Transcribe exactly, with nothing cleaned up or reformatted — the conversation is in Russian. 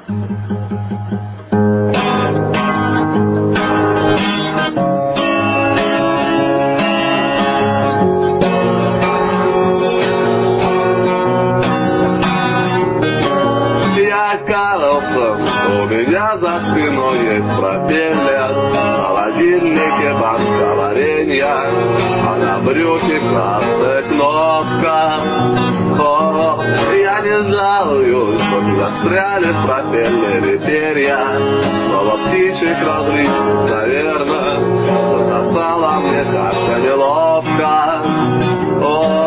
У меня за спиной есть пропеллер, в холодильнике банка варенья, а на брюке красная кнопка. О, я не жалуюсь, хоть застряли в пропеллере перья. Снова птичек разлить, наверное, но стало мне как-то неловко. О,